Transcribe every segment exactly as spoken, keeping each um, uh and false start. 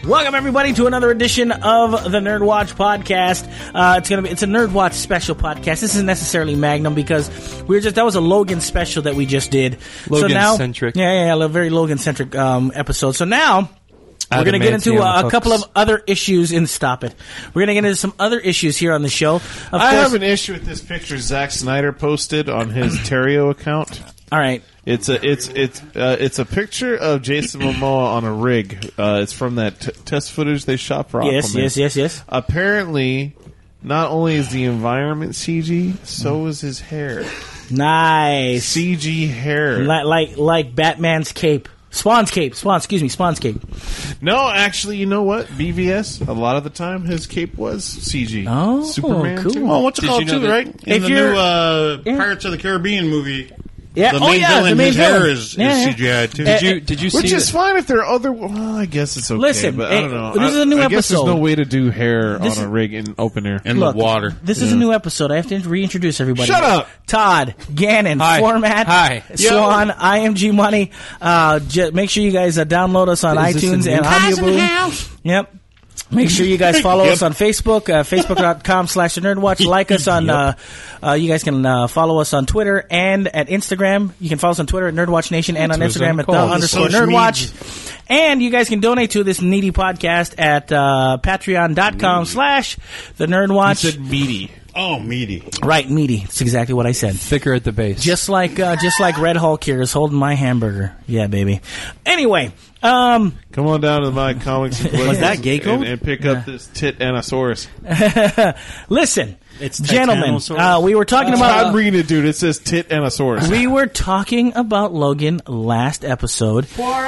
Welcome everybody to another edition of the Nerd Watch podcast. Uh, it's gonna be it's a Nerd Watch special podcast. This isn't necessarily Magnum because we were just that was a Logan special that we just did. Logan so now, centric. Yeah, yeah, yeah, a very Logan centric um, episode. So now we're going to get into uh, a couple of other issues in Stop It. We're going to get into some other issues here on the show. Of I course, have an issue with this picture Zack Snyder posted on his Terrio account. All right. It's a it's it's uh, it's a picture of Jason Momoa on a rig. Uh, it's from that t- test footage they shot for Aquaman. Yes, yes, yes, yes. Apparently, not only is the environment C G, so is his hair. Nice. C G hair. Like like like Batman's cape. Spawn's cape. Spawn, excuse me, Spawn's cape. No, actually, you know what? B V S, a lot of the time, his cape was C G. Oh, Superman, cool. too. Well, what's it Did called you know too, that- right? In If the you're- new uh, Yeah. Pirates of the Caribbean movie, Yeah. the oh, main yeah, villain, the main his villain. hair is, Yeah, is yeah. C G I too. Uh, Did you did you see Which is the- fine if there are other. Well, I guess it's okay. Listen, but I don't hey, know. this is a new I, I guess episode. there's no way to do hair This on is- a rig in open air. in Look, the water. This is a new episode. I have to reintroduce everybody. Shut up! Todd, Gannon, Hi. Format, Hi. Swan, I M G Money. Uh, j- make sure you guys uh, download us on Is this iTunes a and new- Audioboom. Yep. Make sure you guys follow us on Facebook, uh, facebook.com slash the Nerdwatch. Like us on, uh, uh, you guys can uh, follow us on Twitter and at Instagram. You can follow us on Twitter at Nerdwatch Nation and on That's what Instagram I'm at the called. underscore Social Nerdwatch. And you guys can donate to this needy podcast at uh, patreon.com slash the He Nerdwatch. said meaty. Oh, meaty. Right, meaty. That's exactly what I said. thicker at the base? Just like uh, just like Red Hulk here is holding my hamburger. Yeah, baby. Anyway, um, Come on down to my comics. and Was that gay code? And, and pick up this tit Anasaurus. listen, It's gentlemen, Titanosaurus. uh, we were talking about I'm reading it, dude. It says tit Anasaurus. we were talking about Logan last episode.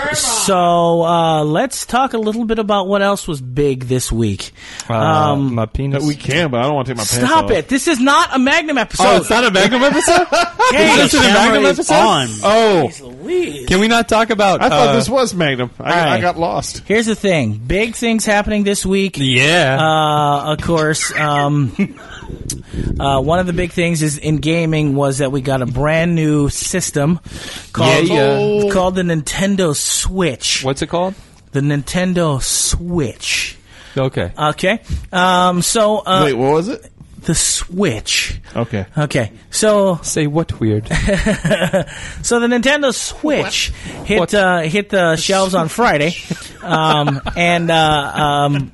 So uh, let's talk a little bit about what else was big this week. Uh, Um, my penis. we can, but I don't want to take my pants Stop off. it! This is not a Magnum episode. Oh, it's not a Magnum episode. Hey, Is this a Magnum Camera is episode? on. Oh, Louise. can we not talk about? I thought uh, this was Magnum. I, all right. I got lost. Here's the thing: big things happening this week. Yeah. Uh, of course, um, uh, one of the big things is in gaming was that we got a brand new system called Yeah, yeah. called the Nintendo Switch. What's it called? The Nintendo Switch. Okay. Okay. Um, so uh, Wait, what was it? the Switch. Okay. Okay. So Say what weird? so the Nintendo Switch hit What? uh, hit the shelves on Friday, um, and uh, um,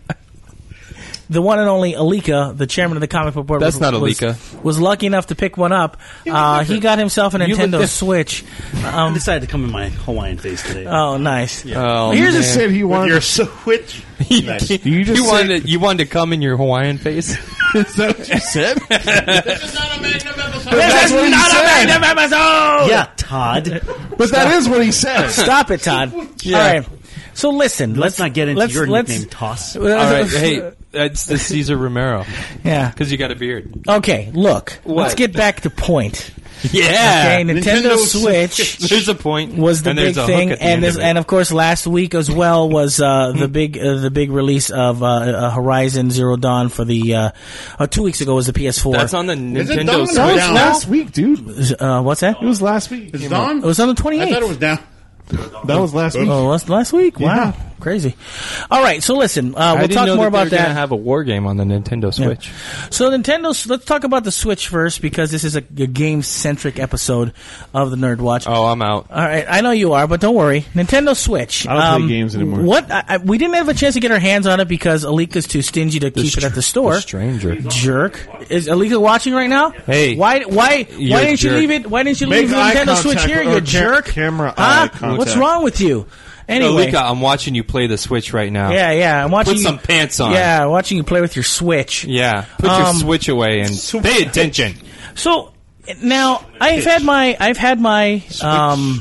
the one and only Alika, the chairman of the comic book board, That's was, not was, Alika. was lucky enough to pick one up. Uh, he got himself a look Nintendo different. Switch. I decided to come in my Hawaiian face today. Oh, nice. Oh, You man. just said he With wanted. your switch. Nice. you just you said, wanted to, you wanted to come in your Hawaiian face. Is that what you said? This is not a Magnum episode. That's what he Not a said. Magnum episode! Yeah, Todd. But that is what he said. Stop it, Todd. All right. So listen, Let's, let's not get into let's, your let's, nickname, Toss. All right. Hey, that's the Caesar Romero Yeah. because you got a beard. Okay, look. What? Let's get back to point. Yeah. Okay, Nintendo, Nintendo Switch There's a point. was the and big there's a thing, hook at the and end this, of it. and of course last week as well was uh, the big uh, the big release of uh, uh, Horizon Zero Dawn for the uh, uh, two weeks ago was the P S four. That's on the it Nintendo done? Switch. That was Down. last week, dude. uh, what's that? It was last week. It's Dawn? It was on the I twenty-eighth. thought it was down. That was last week. Oh, last, last week? Wow. Yeah. Crazy. All right, so listen, uh, I we'll didn't talk know more that they about were gonna that. have a war game on the Nintendo Switch. So Nintendo, let's talk about the Switch first because this is a, a game-centric episode of the Nerd Watch. Oh, I'm out. All right, I know you are, but don't worry. Nintendo Switch. I don't play games anymore. What? I, I, we didn't have a chance to get our hands on it because Alika's too stingy to keep it at the store. The stranger. Jerk. Is Alika watching right now? Hey. Why? Why? You're Why a didn't you jerk. leave it? Why didn't you Make leave the eye Nintendo contact Switch here? or You ca- jerk. camera huh? eye contact. What's wrong with you? Anyway. Alika, I'm watching you play the Switch right now. Yeah, yeah. I'm watching Put you, some pants on. Yeah, watching you play with your Switch. Yeah. Put Um, your Switch away and pay attention. So now I've had my I've had my um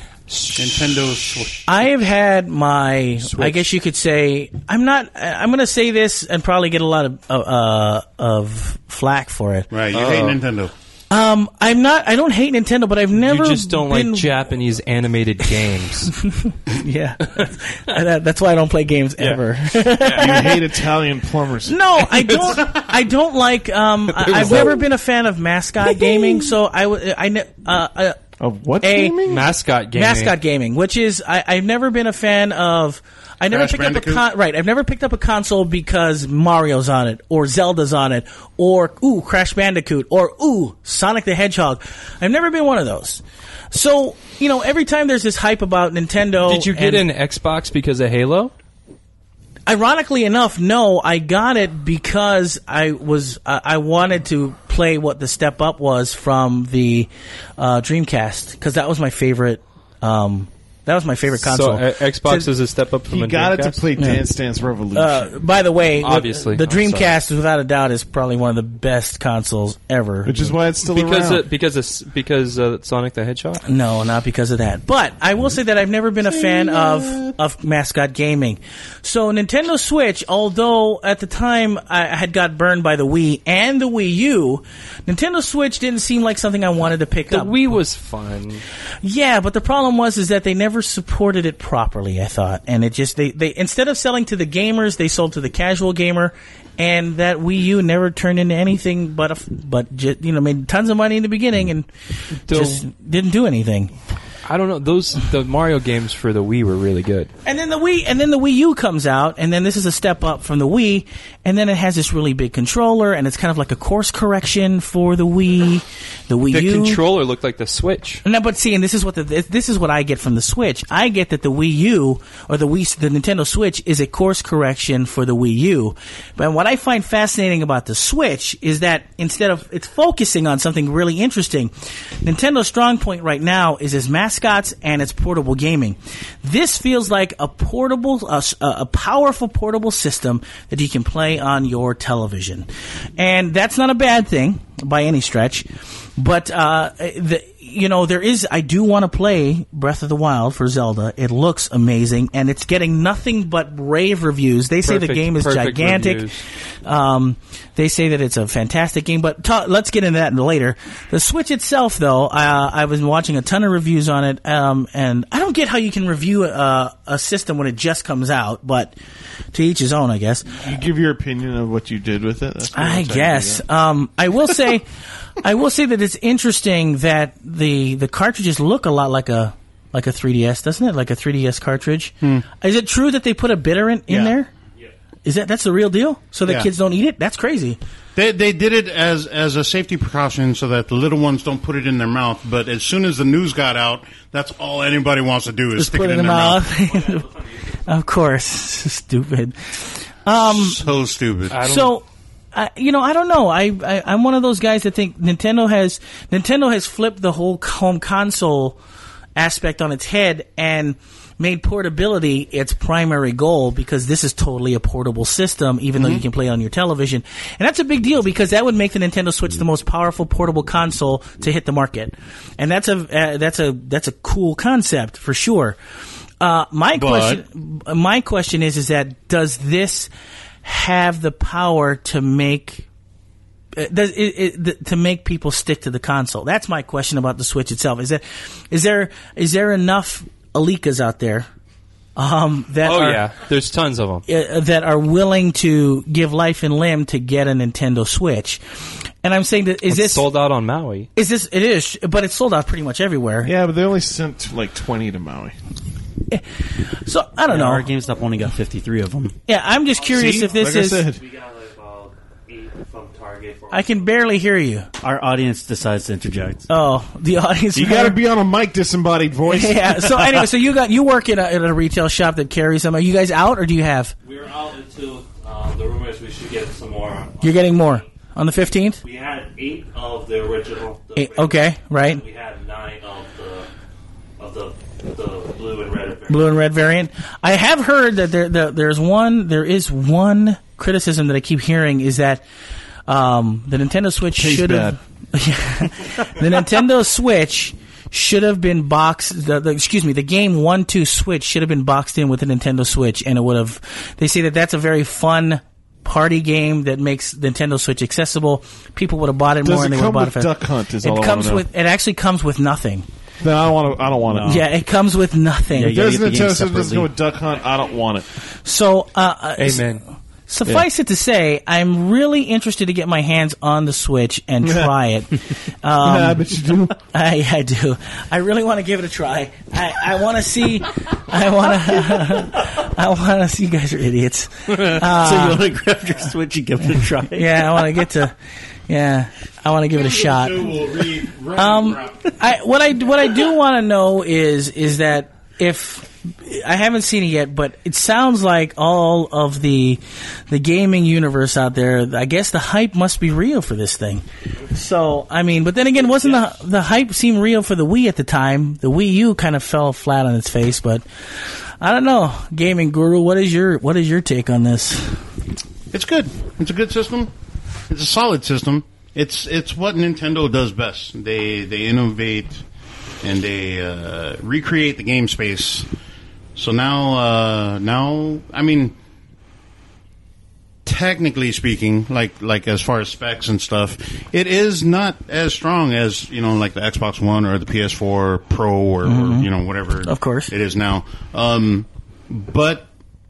Nintendo Switch. I have had my I guess you could say I'm not I'm going to say this and probably get a lot of uh, of flack for it. Right, you hate Nintendo. Um I'm not I don't hate Nintendo, but I've never You just don't been, like Japanese animated games. Yeah. That- That's why I don't play games ever. You hate Italian plumbers. No, I don't. I don't like. Um, I, I've never been a fan of mascot gaming, so I would. I ne- uh, uh, Of what A- gaming? Mascot gaming. Mascot gaming, which is I, I've never been a fan of. I never Crash picked up a Bandicoot? con- right. I've never picked up a console because Mario's on it, or Zelda's on it, or ooh Crash Bandicoot, or ooh Sonic the Hedgehog. I've never been one of those. So you know, every time there's this hype about Nintendo, Did you get and- an Xbox because of Halo? Ironically enough, no. I got it because I was uh, I wanted to play what the step up was from the uh, Dreamcast because that was my favorite. Um, that was my favorite console. So uh, Xbox So- is a step up from He a got it to Dreamcast? play Dance Dance Revolution. Uh, by the way, the- Obviously. the, I'm Dreamcast, without a doubt, is probably one of the best consoles ever. which is why it's still because around. of, because of, s- because uh, Sonic the Hedgehog. No, not because of that. But I will say that I've never been a fan of of mascot gaming. So Nintendo Switch, although at the time I had got burned by the Wii and the Wii U, Nintendo Switch didn't seem like something I wanted to pick The up. Wii was fun. Yeah, but the problem was is that they never supported it properly, I thought. And it just they, they instead of selling to the gamers, they sold to the casual gamer, and that Wii U never turned into anything but a f- but just, you know, made tons of money in the beginning and Still- just didn't do anything. I don't know. Those the Mario games for the Wii were really good. And then the Wii, and then the Wii U comes out, and then this is a step up from the Wii, and then it has this really big controller, and it's kind of like a course correction for the Wii, the Wii The U. controller looked like the Switch. No, but see, and this is what the this is what I get from the Switch. I get that the Wii U or the Wii, the Nintendo Switch is a course correction for the Wii U. But what I find fascinating about the Switch is that instead of it's focusing on something really interesting, Nintendo's strong point right now is its mascots and its portable gaming. This feels like a portable, a, a powerful portable system that you can play on your television, and that's not a bad thing by any stretch. But uh, the, you know, there is. I do want to play Breath of the Wild for Zelda. It looks amazing, and it's getting nothing but rave reviews. They say the Perfect- game is perfect gigantic. reviews. Um, they say that it's a fantastic game. But ta- let's get into that later. The Switch itself, though, uh, I was watching a ton of reviews on it, um, and I don't get how you can review a, a system when it just comes out. But to each his own, I guess. You give your opinion of what you did with it. That's pretty I much how you do guess. that. Um, I will say, I will say that it's interesting that the the cartridges look a lot like a like a three D S, doesn't it? Like a three D S cartridge. Is it true that they put a bitterant in Yeah. there? Is that that's the real deal? So that Yeah. kids don't eat it? That's crazy. They they did it as as a safety precaution so that the little ones don't put it in their mouth. But as soon as the news got out, that's all anybody wants to do is Just stick put it it in in their the mouth. mouth. Of course, stupid. Um, So stupid. I don't- So, uh, you know, I don't know. I, I I'm one of those guys that think Nintendo has Nintendo has flipped the whole home console aspect on its head and made portability its primary goal because this is totally a portable system, even though you can play it on your television. And that's a big deal because that would make the Nintendo Switch the most powerful portable console to hit the market. And that's a uh, that's a that's a cool concept for sure. Uh, my But- question, my question is, is that does this have the power to make uh, does it, it, th- to make people stick to the console? That's my question about the Switch itself. Is that is there is there enough Alikas out there um, that Oh are yeah, there's tons of them. uh, that are willing to give life and limb to get a Nintendo Switch? And I'm saying that is It's this sold out on Maui. is this it is, but it's sold out pretty much everywhere. Yeah, but they only sent like twenty to Maui. So I don't Yeah, know. our GameStop only got fifty-three of them. Yeah, I'm just curious See? if this like I is. said. We got like about eight from Target. For I can barely hear you. Our audience decides to interject. Oh, the audience. You got to be on a mic, disembodied voice. Yeah. So anyway, so you got you work in a, in a retail shop that carries them. Are you guys out or do you have? we're out until uh, the rumor is we should get some more. You're getting more on the fifteenth. We had eight of the original. The Eight, okay, right. And we had nine of the of the the blue and red. variant. Blue and red variant. I have heard that there, there there's one there is one criticism that I keep hearing is that um, the Nintendo Switch Tastes should have the Nintendo Switch should have been boxed. The, the, excuse me, the game One Two Switch should have been boxed in with the Nintendo Switch, and it would have. They say that that's a very fun party game that makes Nintendo Switch accessible. People would have bought it Does more, it and they would come have bought with it. Duck fast. Hunt? Is It all I comes wanna know. with. It actually comes with nothing. No, I don't want to. I don't want it. No. Yeah, it comes with nothing. Yeah, If you there's gotta Nintendo get the game Switch doesn't separately. go with Duck Hunt, I don't want it. So, uh, uh, Amen. Suffice it to say, I'm really interested to get my hands on the Switch and try it. Um, yeah, I bet you do. I, I do. I really want to give it a try. I, I want to see. I want to. I want to see. You guys are idiots. so you want to grab your Switch and give it a try? Yeah, I want to get to. Yeah, I want to give it a shot. Um, I what I what I do want to know is is that if. I haven't seen it yet, but it sounds like all of the the gaming universe out there, I guess the hype must be real for this thing. So, I mean, but then again, wasn't the the hype seem real for the Wii at the time? The Wii U kind of fell flat on its face, but I don't know. Gaming Guru, what is your what is your take on this? It's good. It's a good system. It's a solid system. It's it's what Nintendo does best. They they innovate and they uh, recreate the game space. So now, uh, now, I mean, technically speaking, like like as far as specs and stuff, it is not as strong as, you know, like the Xbox One or the P S four Pro or, mm-hmm. or you know, whatever of course. it is now. Um, but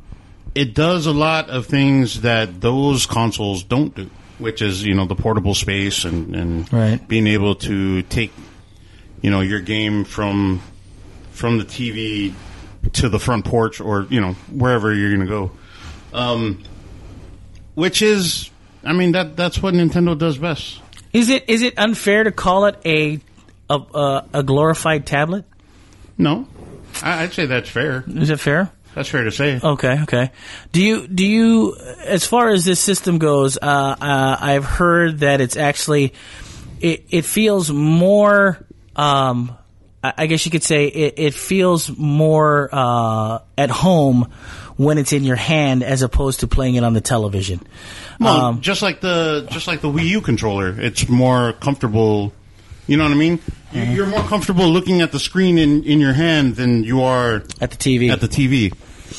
it does a lot of things that those consoles don't do, which is, you know, the portable space and, and right. being able to take, you know, your game from from the T V to the front porch or, you know, wherever you're going to go. Um, which is, I mean, that that's what Nintendo does best. Is it is it unfair to call it a a, a, a glorified tablet? No. I, I'd say that's fair. Is it fair? That's fair to say. Okay, okay. Do you do you as far as this system goes, uh, uh, I've heard that it's actually it, it feels more um, I guess you could say it, it feels more uh, at home when it's in your hand as opposed to playing it on the television. Well, um, just like the just like the Wii U controller, it's more comfortable. You know what I mean? Mm-hmm. You're more comfortable looking at the screen in, in your hand than you are at the T V. At the T V.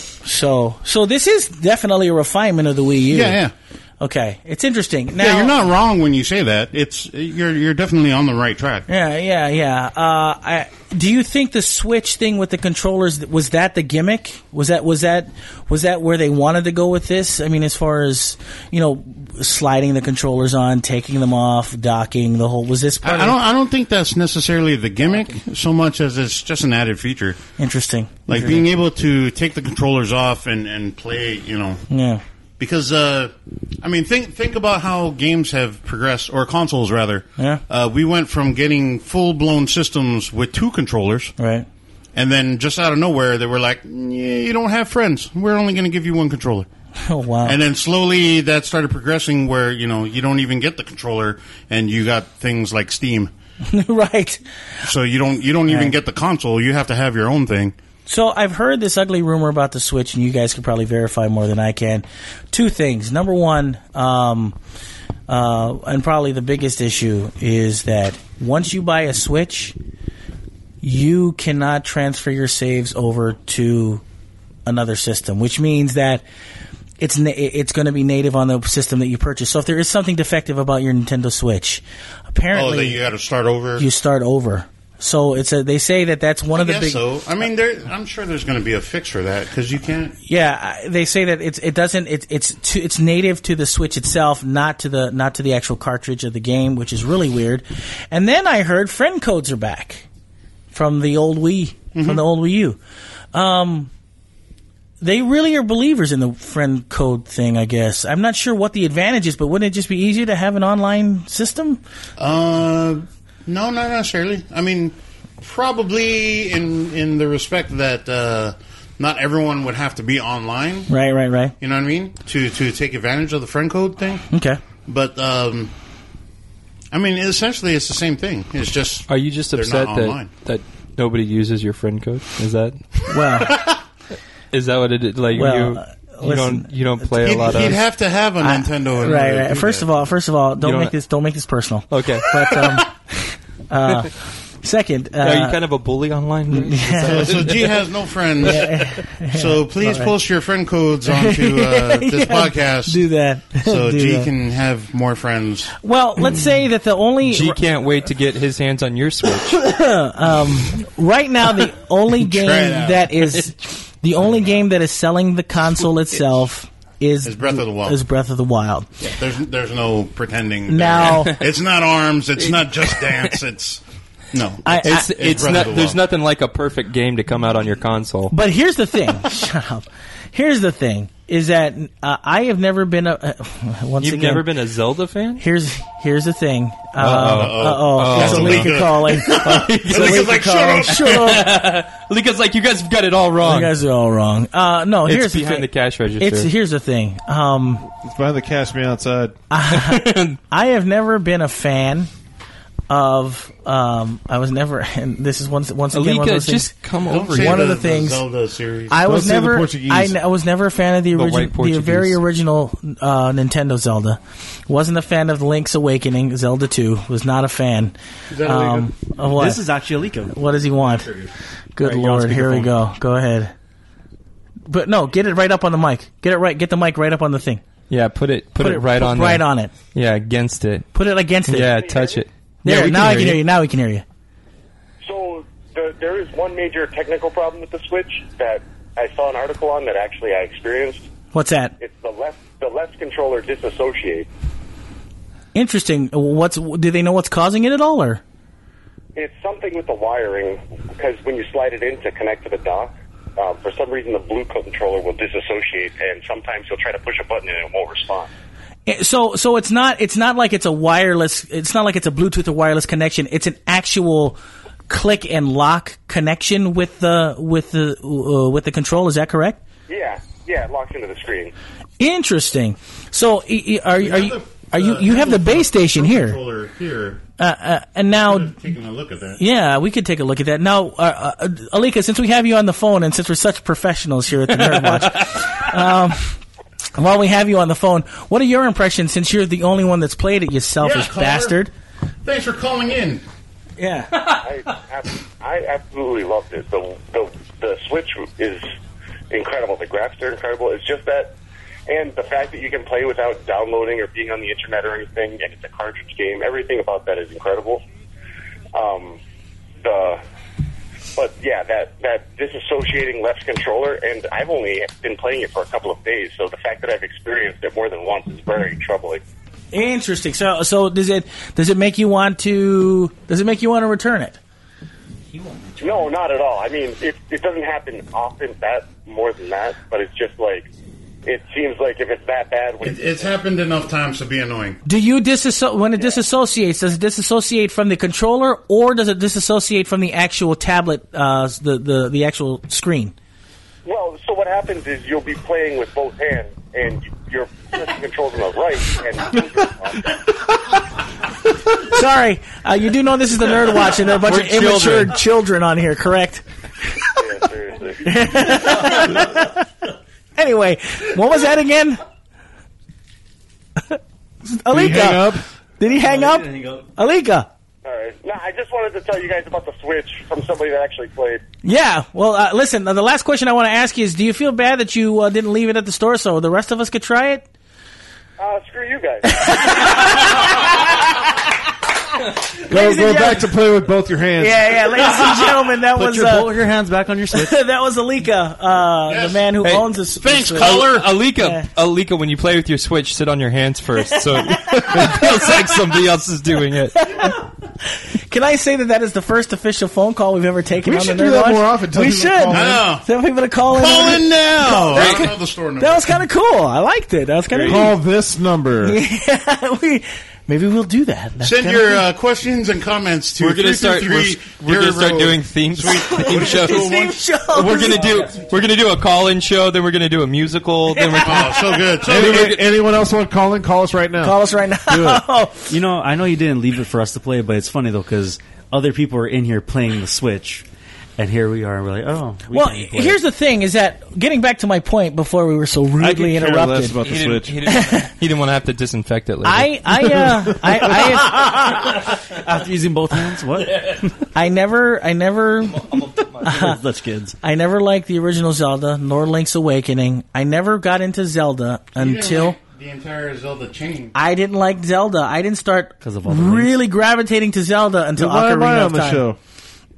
So, so this is definitely a refinement of the Wii U. Yeah, yeah. Okay, it's interesting. Now, yeah, you're not wrong when you say that. It's you're you're definitely on the right track. Yeah, yeah, yeah. Uh, I, do you think the Switch thing with the controllers was that the gimmick? Was that was that was that where they wanted to go with this? I mean, as far as you know, sliding the controllers on, taking them off, docking, the whole was this part? I, I don't I don't think that's necessarily the gimmick so much as it's just an added feature. Interesting. Like Interesting. being able to take the controllers off and, and play, you know. Yeah. Because, uh, I mean, think think about how games have progressed, or consoles, rather. Yeah. Uh, we went from getting full-blown systems with two controllers. Right. And then just out of nowhere, they were like, yeah, you don't have friends. We're only going to give you one controller. Oh, wow. And then slowly that started progressing where, you know, you don't even get the controller, and you got things like Steam. Right. So you don't you don't even right. get the console. You have to have your own thing. So I've heard this ugly rumor about the Switch, and you guys could probably verify more than I can. Two things. Number one, um, uh, and probably the biggest issue, is that once you buy a Switch, you cannot transfer your saves over to another system, which means that it's na- it's going to be native on the system that you purchase. So if there is something defective about your Nintendo Switch, apparently oh, that you got to start over. You start over. So it's a. They say that that's one I of the guess big. So I mean, there, I'm sure there's going to be a fix for that because you can't. Yeah, they say that it's it doesn't it's it's to, it's native to the Switch itself, not to the not to the actual cartridge of the game, which is really weird. And then I heard friend codes are back from the old Wii, mm-hmm. from the old Wii U. Um, they really are believers in the friend code thing, I guess. I'm not sure what the advantage is, but wouldn't it just be easier to have an online system? Uh. No, not necessarily. I mean, probably in in the respect that uh, not everyone would have to be online. Right, right, right. You know what I mean? To to take advantage of the friend code thing. Okay. But um, I mean, essentially, it's the same thing. It's just are you just upset that online. that nobody uses your friend code? Is that well? Is that what it is? Like well, you. Uh, You Listen, don't. You don't play he'd, a lot he'd of. He'd have to have a I, Nintendo. In right, order right. to do First that. of all, first of all, don't don't make ha- this. Don't make this personal. Okay. But um, uh, second, uh, are you kind of a bully online? So, so G has no friends. So please right. post your friend codes onto uh, this Yeah, podcast. do that. So Do G that. can have more friends. Well, let's say that the only G can't wait to get his hands on your Switch. um, right now the only game it out. that is the only game that is selling the console itself is Is Breath of the Wild. Is Breath of the Wild. Yeah, there's there's no pretending. Now- there. It's not ARMS. It's not Just Dance. It's no. I- It's, I- it's Breath not. of the There's Wild. nothing like a perfect game to come out on your console. But here's the thing. Shut up. Here's the thing. Is that uh, I have never been a. Uh, once You've again, never been a Zelda fan? Here's here's the thing. Uh Uh-oh. oh. It's That's Alika Alika. calling. It's Alika's like, shut calling. up. Shut up. Lika's like, you guys have got it all You wrong. guys are all wrong. Uh, no, It's here's the behind thing. the cash register. It's here's the thing. Um, It's behind the cash me outside. I have never been a fan of. Um, I was never. And this is once once again one of Alika, those things. just come Don't over say here. One the, of the things- Zelda series. I was say the never. Portuguese. I, n- I was never a fan of the The original, white the Portuguese. very original uh, Nintendo Zelda. Wasn't a fan of Link's Awakening, Zelda two. Was not a fan. that Um, of what? This is actually Alika. What does he want? Good Right, you're on lord, here we speakerphone. go. Go ahead. But no, get it right up on the mic. Get it right. Get the mic right up on the thing. Yeah, put it put, it right put on right there. on it. Yeah, against it. Put it against it. Yeah, touch it. There. Yeah, we now I hear can hear you. Now we can hear you. So the, there is one major technical problem with the Switch that I saw an article on that actually I experienced. What's that? It's the left the left controller disassociates. Interesting. What's? Do they know what's causing it at all, or? It's something with the wiring because when you slide it in to connect to the dock, uh, for some reason the blue controller will disassociate, and sometimes you'll try to push a button and it won't respond. Eh, So, so it's not. It's not like it's a wireless. It's not like it's a Bluetooth or wireless connection. It's an actual click and lock connection with the with the uh, with the control. Is that correct? Yeah, yeah, it locks into the screen. Interesting. So, i- i- are, you- are you the- are you uh, you have the Nintendo base station here, Controller here. uh, uh, and now. Taking a look at that. Yeah, we could take a look at that. Now, uh, uh, Alika, since we have you on the phone and since we're such professionals here at the Nerd Watch, um, while we have you on the phone, what are your impressions since you're the only one that's played it, you selfish caller. bastard? Thanks for calling in. Yeah. I, ab- I absolutely loved it. The, the the Switch is incredible. The graphics are incredible. It's just that, and the fact that you can play without downloading or being on the internet or anything, and it's a cartridge game. Everything about that is incredible. Um, the but yeah, that that disassociating left controller, and I've only been playing it for a couple of days, so the fact that I've experienced it more than once is very troubling. Interesting. So, so does it does it make you want to does it make you want to return it? No, not at all. I mean, it it doesn't happen often that more than that, but it's just like it seems like if it's that bad, when It, it's happened enough times to be annoying. Do you disasso- when it disassociates? Does it disassociate from the controller, or does it disassociate from the actual tablet, uh, the the the actual screen? well, so what happens is you'll be playing with both hands, and your controls on the right, and Sorry, uh, you do know this is the Nerd Watch, and there are a bunch We're of immature children. children on here, correct? yeah, seriously. Anyway, what was that again? Alika. Did he hang up? Did he hang up? Alika. All right. No, I just wanted to tell you guys about the Switch from somebody that actually played. Yeah. Well, uh, listen. Uh, the last question I want to ask you is: do you feel bad that you uh, didn't leave it at the store so the rest of us could try it? Uh, screw you guys. Go, Ladies and go back gentlemen- to play with both your hands. Yeah, yeah. Ladies and gentlemen, that Put was your, uh, both your hands back on your Switch. that was Alika, uh, Yes. the man who Hey, owns this. thanks, this- caller. Alika, Yeah. Alika, when you play with your Switch, sit on your hands first, so it feels like somebody else is doing it. Can I say that that is the first official phone call we've ever taken We on should the do Nerd that Watch? more often. Tell We people to should. call in. I know. Tell people to call in. Call in now. Call- I don't know the store number. That was kind of cool. I liked it. That was kind of Call this number. cool. Yeah, we, maybe we'll do that. That's Send kinda your cool. uh, questions and comments to We're gonna start. We're, three two three we're gonna start Hero- doing theme, theme shows. Theme shows. We're gonna do. We're gonna do a call-in show. Then we're gonna do a musical. Then we're. Oh, so good. So Any, good. anyone else want to call in? Call us right now. Call us right now. You know, I know you didn't leave it for us to play, but it's funny though because other people are in here playing the Switch, and here we are. We're like, oh, we Well, can't play. here's the thing: is that getting back to my point before we were so I could rudely care interrupted. less about the He didn't, Switch. he, didn't, he didn't want to have to disinfect it later. I, I, uh, I, I, after using both hands. What? I never, I never, That's kids. I never liked the original Zelda nor Link's Awakening. I never got into Zelda You didn't until like the entire Zelda chain. I didn't like Zelda. I didn't start 'Cause of all the really gravitating to Zelda until Why am Ocarina I of on the Time. show?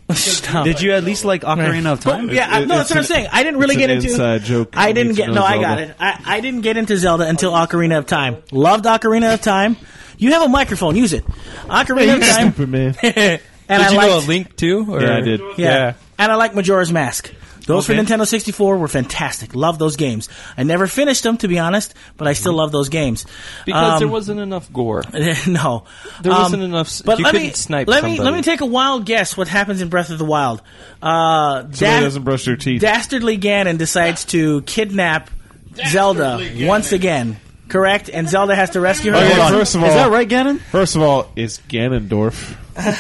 Stop. Did you at least like Ocarina of Time? Yeah, I, no, that's what I'm saying. I didn't really it's get an into. inside joke. I You didn't need to get. know No, I Zelda. got it. I, I didn't get into Zelda until Ocarina of Time. Loved Ocarina of Time. You have a microphone. Use it. Ocarina of Time. Stupid man. and Did I you liked, know a Link too? Or? Yeah, I did. Yeah. Yeah. And I like Majora's Mask. Those Okay. for Nintendo sixty-four were fantastic. Love those games. I never finished them, to be honest, but I still love those games. Because Um, there wasn't enough gore. no. There Um, wasn't enough. s- But you let couldn't me, snipe let me somebody. let me take a wild guess what happens in Breath of the Wild. Uh, Somebody Da- doesn't brush their teeth. Dastardly Ganon decides to kidnap Zelda Ganon. once again. Correct? And Zelda has to rescue her. Okay, Hold on. first of all, Is that right, Ganon? First of all, it's Ganondorf.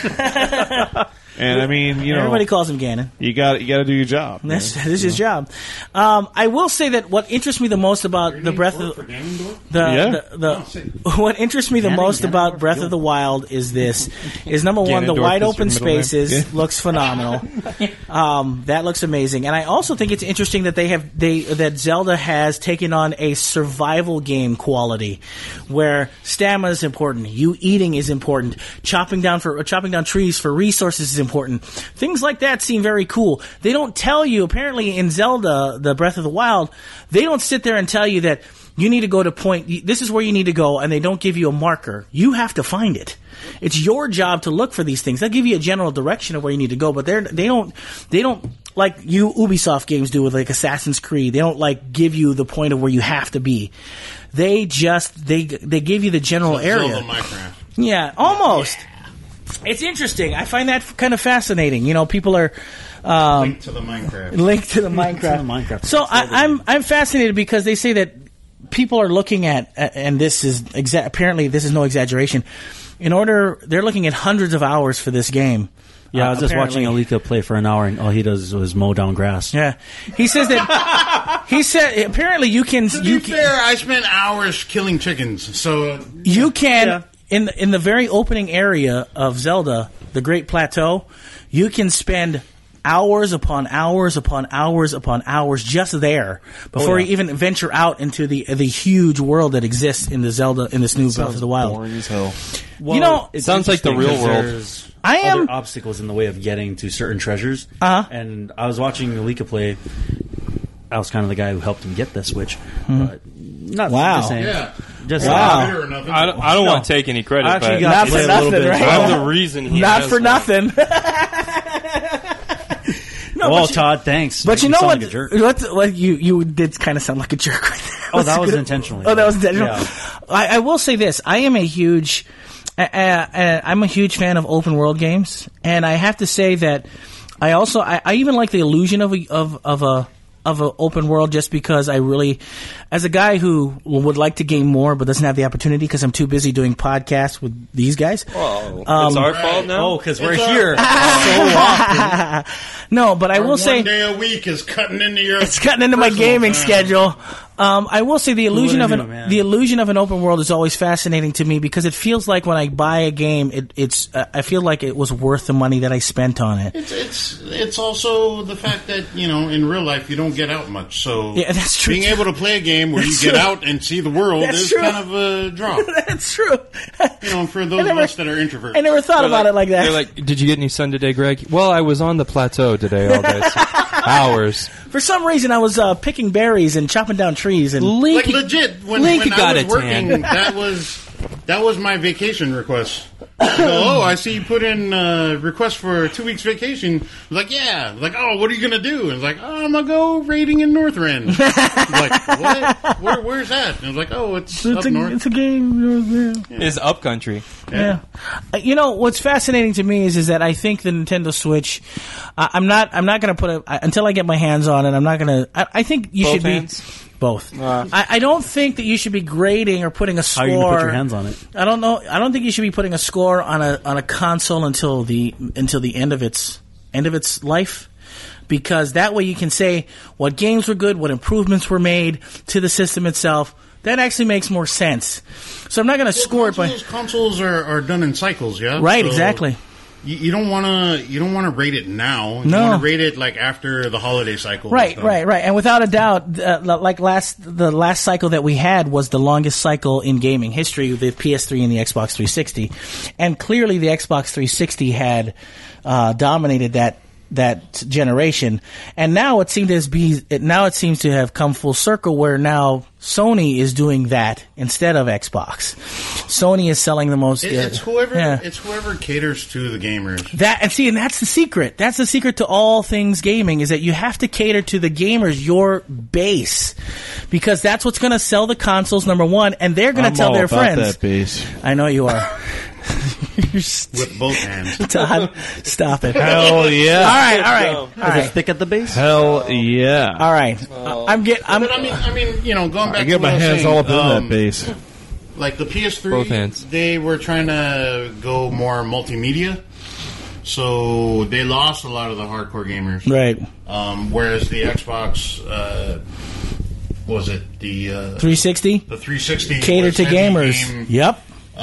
And I mean, you know, Everybody calls him Ganon. you got you got to do your job. man. That's, this is his job. Um, I will say that what interests me the most about the Breath of the, Yeah. the, the what interests me the Ganon, most Ganondorf, about Breath yeah. of the Wild is this: is number one, the Ganondorf wide is open your middle name? spaces Yeah. looks phenomenal. Um, that looks amazing, and I also think it's interesting that they have they that Zelda has taken on a survival game quality, where stamina is important, you eating is important, chopping down for chopping down trees for resources is important. Things like that seem very cool. They don't tell you, apparently in Zelda, the Breath of the Wild, they don't sit there and tell you that you need to go to point, this is where you need to go, and they don't give you a marker. You have to find it. It's your job to look for these things. They'll give you a general direction of where you need to go, but they're, they don't, they don't, like you Ubisoft games do with like Assassin's Creed, they don't like give you the point of where you have to be. They just, they, they give you the general area. Zelda Minecraft. Yeah, almost. It's interesting. I find that f- kind of fascinating. You know, people are um, Link to the Minecraft. linked to the Minecraft. the Minecraft. So I, I'm I'm fascinated because they say that people are looking at, and this is exa- apparently this is no exaggeration. In order, they're looking at hundreds of hours for this game. Yeah, I was Uh, just watching apparently. Alika play for an hour, and all he does is mow down grass. Yeah, he says that he said apparently you can To you be can, fair, I spent hours killing chickens, so You can Yeah. in in the very opening area of Zelda, the Great Plateau, you can spend hours upon hours upon hours upon hours just there before Oh, yeah. you even venture out into the the huge world that exists in the Zelda in this new Breath of the Wild. Boring as hell. Well, You know, it's sounds like the interesting real 'cause world. there's I am- other obstacles in the way of getting to certain treasures. Uh-huh. And I was watching Alika play. I was kind of the guy who helped him get the Switch. But not Hmm. Wow. just saying. yeah. Just Wow. saying. Bitter or nothing. I don't, I don't want to take any credit, I actually but got Not to play for a little nothing, bit. right? I'm the reason he Not has for one. nothing. no, Well, but you, Todd, thanks. but you know sound what? Like a jerk. what? What you you did kind of sound like a jerk right there. Oh, that was intentionally. Oh, that was intentional. Yeah. I, I will say this: I am a huge, uh, uh, I'm a huge fan of open world games, and I have to say that I also I, I even like the illusion of a of of a of an open world just because I really, as a guy who would like to game more but doesn't have the opportunity because I'm too busy doing podcasts with these guys. Oh, Um, it's our fault now. Oh, because we're It's our- here. No, but I Our will say one day a week is cutting into your. it's cutting into my personal gaming time. schedule. Um, I will say the illusion of would've an knew, man? the illusion of an open world is always fascinating to me because it feels like when I buy a game, it, it's uh, I feel like it was worth the money that I spent on it. It's it's it's also the fact that you know in real life you don't get out much, so Yeah, that's true. being able to play a game where That's you get true. out and see the world That's is true. kind of a draw. That's true. You know, for those I never- of us that are introverts. I never thought They're about it like that. They're like, did you get any sun today, Greg? Well, I was on the plateau today all day. So hours. For some reason, I was uh, picking berries and chopping down trees and Link, like legit, when, Link when I got was a working, tan. that was that was my vacation request. You go, oh, I see you put in uh, request for a two weeks vacation. I was like, yeah. Like, oh, what are you gonna do? And it's like, oh, I'm gonna go raiding in Northrend. I was like, what? Where, where's that? And I was like, oh, it's, it's up a, north. it's a game. is up country. Yeah. Uh, you know what's fascinating to me is is that I think the Nintendo Switch. Uh, I'm not. I'm not going to put a I, until I get my hands on it. I'm not going to. I, I think you Both should hands? be both. Uh. I, I don't think that you should be grading or putting a How score. are you going to put your hands on it? I don't know. I don't think you should be putting a score on a on a console until the until the end of its end of its life. Because that way you can say what games were good, what improvements were made to the system itself. That actually makes more sense. So I'm not going to score it by consoles, consoles are, are done in cycles, yeah. right. So Exactly. you, you don't want to you don't want to rate it now. You No. want to rate it like after the holiday cycle. is Right, done. right, right. And without a doubt, uh, like last the last cycle that we had was the longest cycle in gaming history, the P S three and the Xbox three sixty. And clearly the Xbox three sixty had uh, dominated that that generation. And now it seemed to be it, now it seems to have come full circle where now Sony is doing that instead of Xbox. Sony is selling the most. It, it's uh, whoever yeah. it's whoever caters to the gamers. That and see, and that's the secret. That's the secret to all things gaming is that you have to cater to the gamers, your base, because that's what's going to sell the consoles. Number one, and they're going I'm to tell all their about friends. that base. I know you are. You're st- With both hands. Todd, stop it. Hell yeah! All right, all right, all Is it right, thick at the base? Hell yeah! all right. I'm getting. I'm. But I mean, I mean, you know, going back I to get what my I was hands saying, all up in um, that base. Like the P S three, Both hands. they were trying to go more multimedia, so they lost a lot of the hardcore gamers. Right. Um, whereas the Xbox, uh, was it the uh, three sixty. the three sixty Cater was to heavy gamers. game, Yep.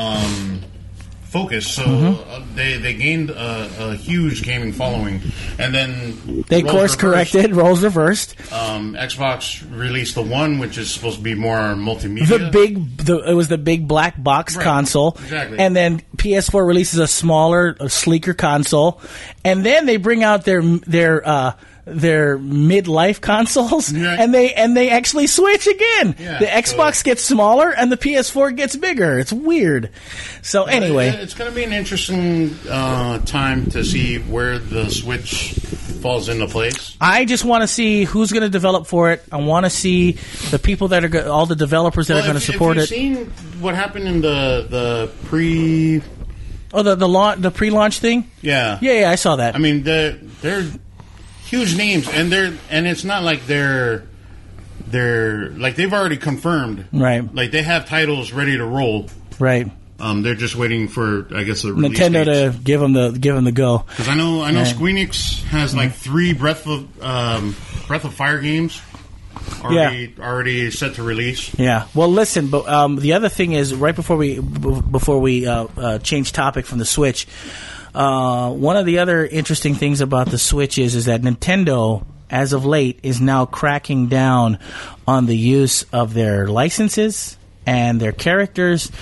um, focus. So Mm-hmm. uh, they they gained a, a huge gaming following, and then They roles course reversed. corrected. Roles reversed. Um, Xbox released the One, which is supposed to be more multimedia. The big, the, it was the big black box Right. console, Exactly. and then P S four releases a smaller, a sleeker console, and then they bring out their their uh, their midlife consoles, Yeah. and they and they actually switch again. Yeah, the Xbox so- gets smaller, and the P S four gets bigger. It's weird. So anyway, It- it's going to be an interesting uh, time to see where the Switch falls into place. I just want to see who's going to develop for it. I want to see the people that are go- all the developers that Well, are going to if- if support you've it. Seen what happened in the the pre? Oh, the the launch, the pre-launch thing. Yeah, Yeah, yeah, I saw that. I mean, they're they're huge names, and they're and it's not like they're they're like they've already confirmed, Right. Like they have titles ready to roll. right. Um, they're just waiting for, I guess, the release Nintendo dates. to give them the give them the go. Because I know I know Yeah. Squeenix has like three Breath of um, Breath of Fire games already already set to release. Yeah. Well, listen, but um, the other thing is, right before we b- before we uh, uh, change topic from the Switch, uh, one of the other interesting things about the Switch is is that Nintendo, as of late, is now cracking down on the use of their licenses and their characters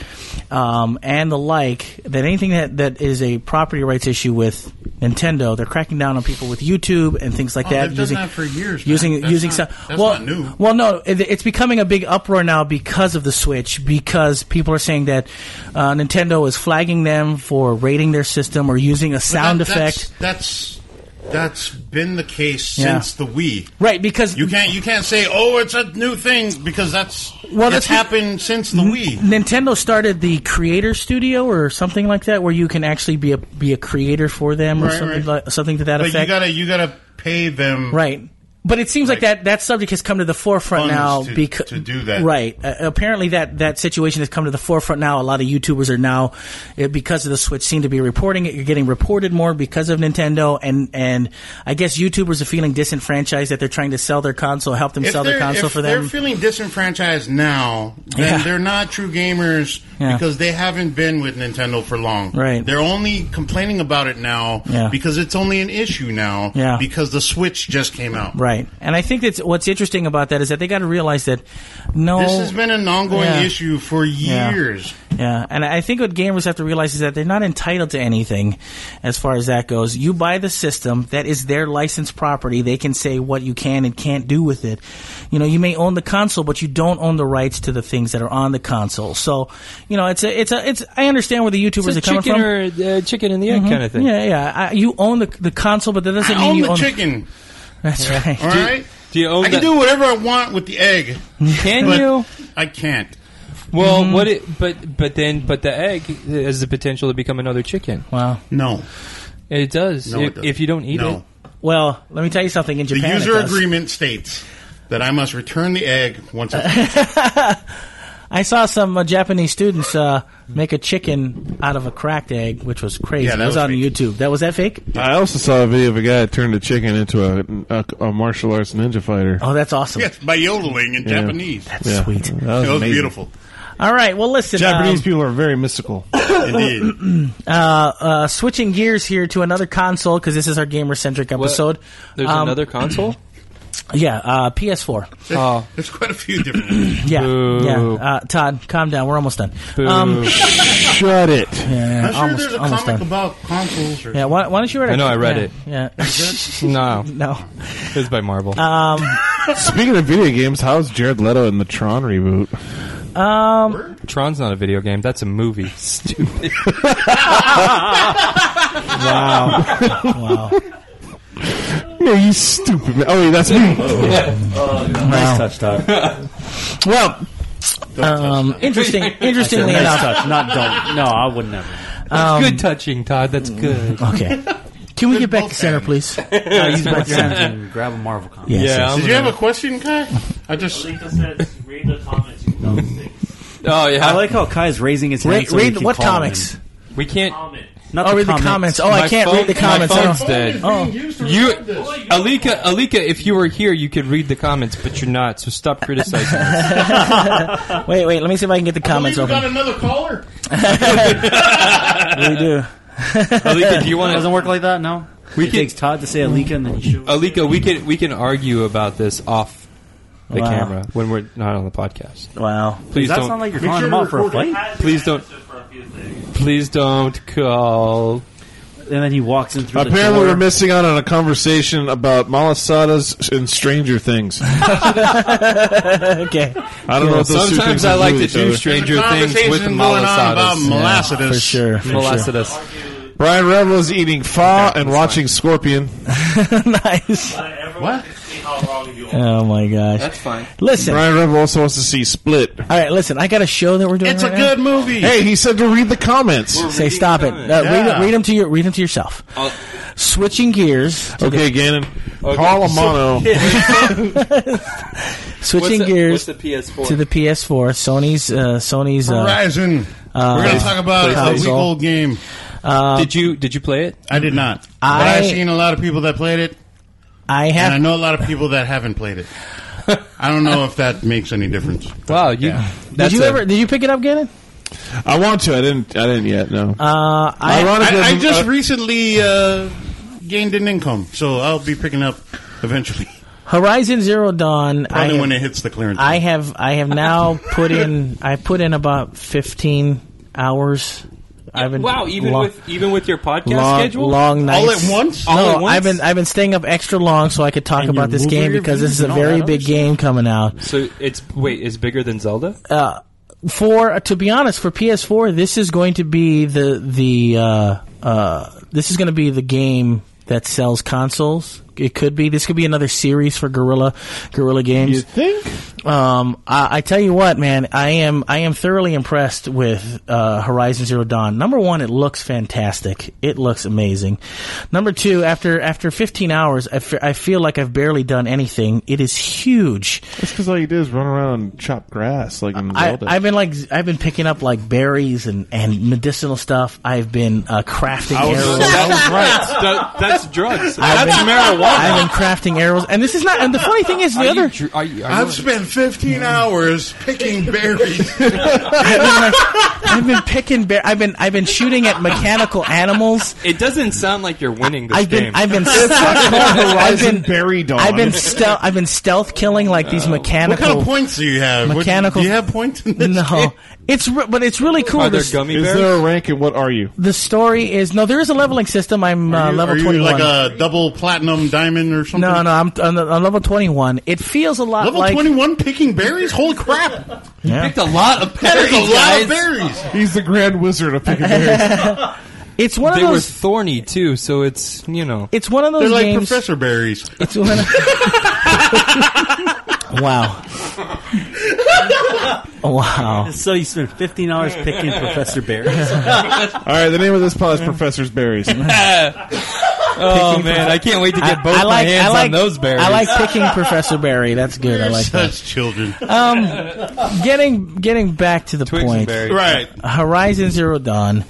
um, and the like. That anything that, that is a property rights issue with Nintendo, they're cracking down on people with YouTube and things like Oh, that. they've done that for years, man. Using That's using not- some. that's well, not new. well, no, it, it's becoming a big uproar now because of the Switch. Because people are saying that uh, Nintendo is flagging them for rating their system or using a But sound that- effect. That's, that's that's been the case Yeah. since the Wii. Right, because You can't you can't say, oh, it's a new thing, because that's Well, that's that's be- happened since the Wii. Nintendo started the Creator Studio or something like that, where you can actually be a be a creator for them or Right, something right. like something to that But effect. you gotta you gotta pay them. Right. But it seems like, Like, that, that subject has come to the forefront funds now to- because to do that. Right. Uh, apparently, that, that situation has come to the forefront now. A lot of YouTubers are now, uh, because of the Switch, seem to be reporting it. You're getting reported more because of Nintendo, and and I guess YouTubers are feeling disenfranchised that they're trying to sell their console, help them If sell their they're- console if for they're them. feeling disenfranchised now, then Yeah. they're not true gamers Yeah. because they haven't been with Nintendo for long. Right. They're only complaining about it now Yeah. because it's only an issue now Yeah. because the Switch just came out. Right. And I think that's what's interesting about that is that they got to realize that no. This has been an ongoing Yeah. issue for Yeah. years. Yeah, and I think what gamers have to realize is that they're not entitled to anything as far as that goes. You buy the system, that is their licensed property. They can say what you can and can't do with it. You know, you may own the console, but you don't own the rights to the things that are on the console. So, you know, it's a, it's a, it's, I understand where the YouTubers It's a are coming chicken from. or uh, chicken in the egg kind of thing. Yeah, yeah. I, you own the, the console, but that doesn't I mean own you the own chicken. That's right. All right? Do you own I can the- do whatever I want with the egg. Can but you? I can't. Well, Mm-hmm. what? It, but but then but the egg has the potential to become another chicken. Wow. No. It does. No, it if, doesn't. if you don't eat no. it. Well, let me tell you something. In The Japan, it user does. agreement states that I must return the egg once a I saw some uh, Japanese students uh, make a chicken out of a cracked egg, which was crazy. Yeah, that it was, was on fake. YouTube. That was that fake? I also saw a video of a guy that turned a chicken into a, a, a martial arts ninja fighter. Oh, that's awesome. Yes, by yodeling in Yeah. Japanese. That's Yeah, sweet. that was It was amazing. beautiful. All right. Well, listen. Japanese um, people are very mystical. Indeed. uh, uh, switching gears here to another console because this is our gamer-centric episode. There's Um, another console? Yeah, uh, P S four. Oh. There's quite a few different ones. Yeah, Boo. yeah. Uh, Todd, calm down. We're almost done. Boo. Um, Shut it. yeah, I'm sure almost, there's a almost comic done. about consoles. Or Yeah, why, why don't you read it? I know, I read yeah, it. Yeah. No. No. It's by Marvel. Um, Speaking of video games, how's Jared Leto in the Tron reboot? um, Tron's not a video game. That's a movie. Stupid. wow. Wow. Yeah, you stupid man. Oh, wait, that's me. Nice touch, Todd. Well, um, interesting. Interestingly nice enough, touch, not don't. No, I would never. um, Good touching, Todd. That's good. okay. Can we get back to center, please? No, use both your hands and grab a Marvel comic. Yes, Yeah, yes. I'm Did you have gonna- a question, Kai? I just. Alika says, read the comments, you dumb Oh, yeah. I like how Kai's raising his hand. Read, so we read can what call comics? him. We can't. comment. Not Oh, the read the comments. comments. Oh, I My can't phone- read the my comments. I phone's don't- dead. Oh. You, Alika, Alika, if you were here, you could read the comments, but you're not, so stop criticizing us. Wait, wait. Let me see if I can get the comments we got open. another caller. We do. Alika, do you It want doesn't to... work like that. No. We it can- takes Todd to say Alika, and then he shows. Alika, we can, we can argue about this off the Wow. camera when we're not on the podcast. Wow. Please Does that don't... sound like you're Make calling sure him out for a we're recording. fight? Please don't... For a few things. Please don't call... And then he walks in through Apparently, the door. we're missing out on a conversation about Malasadas and Stranger Things. Okay. I don't know if those two Sometimes things I like include to each do other. Stranger There's a Things with conversation going on about malasadas. Malacidas. For sure. For Malasadas. Brian Revel is eating pho and watching Scorpion. sure. Nice. Let everyone What? can see how wrong you are. Oh my gosh. That's fine. Listen. All Brian Revel also wants to see Split. right. Listen. I got a show that we're doing. It's a right now. good movie. Hey, he said to read the comments. Say stop it. Uh, Yeah. read, it- read them to your. Read them to yourself. I'll- Switching gears. to Okay, Gannon. Call a mono. the- switching gears What's the P S four? to the P S four. Sony's. Uh, Sony's. Uh, Horizon. uh, We're going to talk about a console. week old game. did you did you play it? I did not. but I- I've seen a lot of people that played it, I and I have. know a lot of people that haven't played it. I don't know if that makes any difference. Wow, you. Yeah. Did you a- ever? Did you pick it up, Gannon? I want to. I didn't. I didn't yet. No. Uh, I. Ironically, I, I just uh, recently uh, gained an income, so I'll be picking up eventually. Horizon Zero Dawn. I Probably have, when it hits the clearance. I have. I have now put in. I put in about fifteen hours. I've been Wow, even long, with even with your podcast long, schedule, long nights. All at once? All No, at once? I've been I've been staying up extra long so I could talk And about your this movie game because this is a reviews and all very that big other game coming out. So it's wait, it's bigger than Zelda. Uh, for to be honest, for P S four, this is going to be the the uh, uh, this is going to be the game that sells consoles. It could be. This could be another series for Guerrilla Guerrilla Games. You think? Um, I, I tell you what, man, I am I am thoroughly impressed with uh, Horizon Zero Dawn. Number one, it looks fantastic. It looks amazing. Number two, after after fifteen hours, I, f- I feel like I've barely done anything. It is huge. That's because all you do is run around and chop grass, like in I, Zelda. I've been like I've been picking up like berries and, and medicinal stuff. I've been uh, crafting I was- arrows. I was right. That- that's drugs. I've That's been, marijuana. I've been crafting arrows, and this is not. And the funny thing is, the Are other. you, dr- are you, are you I've spent fifteen hours picking berries. I've been, like, I've been picking. Bear, I've been. I've been shooting at mechanical animals. It doesn't sound like you're winning this I've been. game. I've been. I've Horizon been. Berry Dawn. I've been stealth. I've been stealth killing like these What mechanical. kind of points do you have? What- Mechanical- do you have points in this No, game? it's re- but it's really cool. are there The, gummy Is bears? there a rank and what are you? the story is no. There is a leveling system. I'm uh, Are you, level are you twenty-one. like a double platinum diamond or something? no, no. I'm on, on level twenty-one. It feels a lot Level like. twenty-one picking berries? Holy crap! Yeah. picked a lot of That berries, is a lot guys. of berries. He's the Grand Wizard of picking berries. It's one of They were those. thorny too, so it's you know. It's one of those They're like games. Professor Berries. It's one of, wow. Wow. So you spent fifteen hours picking Professor Berries. All right, the name of this pod is Professor's Berries. Oh man, I can't wait to get both I like, my hands I like, on those berries. I like picking Professor Berry. That's good. I like that. Such children. Um, getting getting back to the Twigs and point. berries. Right. Horizon Zero Dawn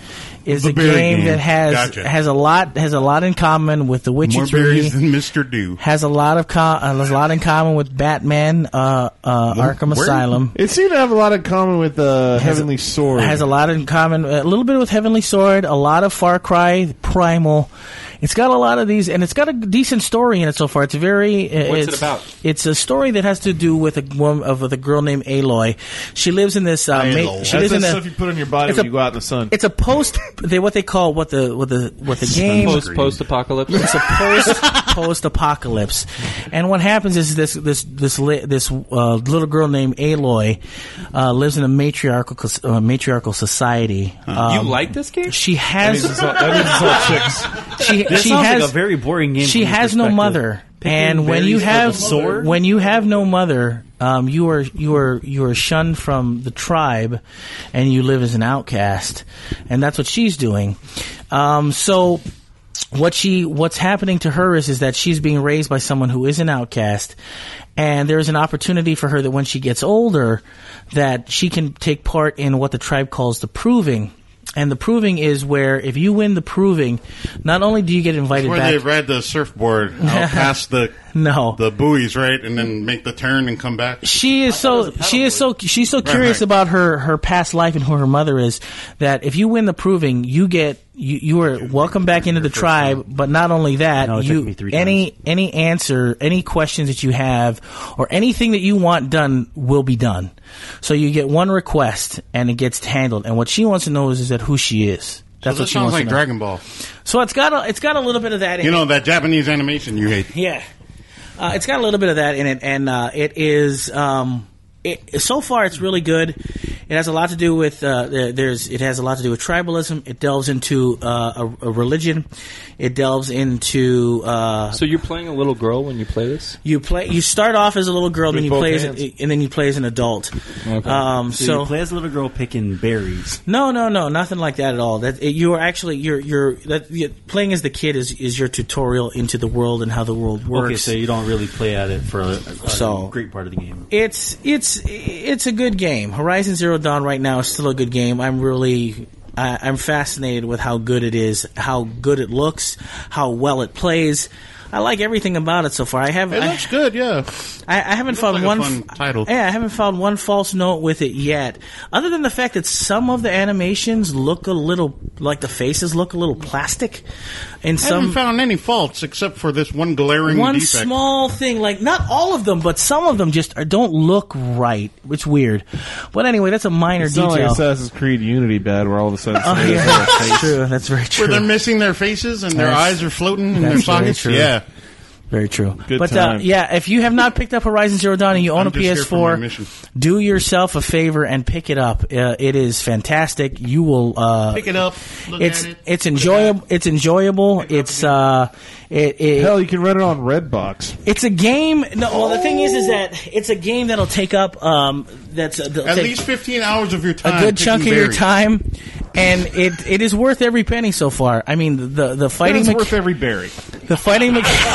is The a berry game game. that has Gotcha. has a lot has a lot in common with The Witcher More three. berries than Mister Do. Has a lot of com- uh, has a lot in common with Batman, uh, uh, Arkham Where? Asylum. It seemed to have a lot in common with uh, Heavenly Sword. Has a lot in common, a little bit with Heavenly Sword, a lot of Far Cry Primal. It's got a lot of these, and it's got a decent story in it so far. It's very. What's it's, it about? It's a story that has to do with a woman of with a girl named Aloy. She lives in this. Uh, ma- Aloy. she That's lives the in a. stuff you put on your body it's when a- you go out in the sun. It's a post. They what they call what the what the what the game. Post post apocalypse. It's a post post apocalypse, and what happens is this this this li- this uh, little girl named Aloy uh, lives in a matriarchal uh, matriarchal society. Um, You like this game? she has that means it's all chicks. she This she sounds has like a very boring game. she from your has no perspective. mother, Picking and when you berries with have a sword? when you have no mother, um, you are you are you are shunned from the tribe, and you live as an outcast, and that's what she's doing. Um, so. What she, what's happening to her is, is that she's being raised by someone who is an outcast, and there's an opportunity for her that when she gets older, that she can take part in what the tribe calls the proving. And the proving is where if you win the proving, not only do you get invited Where back. they ride the surfboard out past the No. the buoys, right, and then make the turn and come back. She is so she is so she's so curious right. about her her past life and who her mother is that if you win the proving, you get you you are welcome back into the tribe. But not only that, No, it took you me three any any answer, any questions that you have, or anything that you want done will be done. So you get one request and it gets handled. And what she wants to know is, is that who she is. That's so what that she sounds wants like to know. Dragon Ball. So it's got a it's got a little bit of that in You it. know that Japanese animation you hate. Yeah, uh, it's got a little bit of that in it, and uh, it is. Um, it, so far, it's really good. It has a lot to do with uh, there- there's. It has a lot to do with tribalism. It delves into uh, a, a religion. It delves into. Uh, So you're playing a little girl when you play this? you play. You start off as a little girl, then you both play as, hands. and then you play as an adult. Okay. Um, So, so you play as a little girl picking berries. no, no, no, nothing like that at all. That it, you are actually you're you're that you, playing as the kid is is your tutorial into the world and how the world works. Okay, so you don't really play at it for a, a So- great part of the game. It's it's it's a good game. Horizon Zero Dawn right now is still a good game. I'm really I, I'm fascinated with how good it is, how good it looks, how well it plays. I like everything about it so far. I have It I, looks good, yeah. I, I haven't found like a one fun title. Yeah, I haven't found one false note with it yet. Other than the fact that some of the animations look a little like the faces look a little plastic, and I haven't some found any faults except for this one glaring one defect. small thing, like not all of them, but some of them just are, don't look right. It's weird. But anyway, that's a minor It's not like detail. Assassin's Creed Unity bad, where all of a sudden Oh, somebody's yeah, got a that's face. true. That's very true. Where they're missing their faces and their That's- eyes are floating in their that's very sockets. true. Yeah. Very true. Good but uh, time. yeah, if you have not picked up Horizon Zero Dawn and you own I'm a just P here S for my four, mission. do yourself a favor and pick it up. Uh, it is fantastic. You will uh, Pick it up. Look It's at it. it's enjoyable. It's enjoyable. It's uh, it, it Hell, you can rent it on Redbox. it's a game. No, well, the thing is, is that it's a game that'll take up um, that's uh, that'll At take least fifteen hours of your time. a good chunk of picking your berries. time, and it it is worth every penny so far. I mean, the the fighting It's mecha- worth every berry. the fighting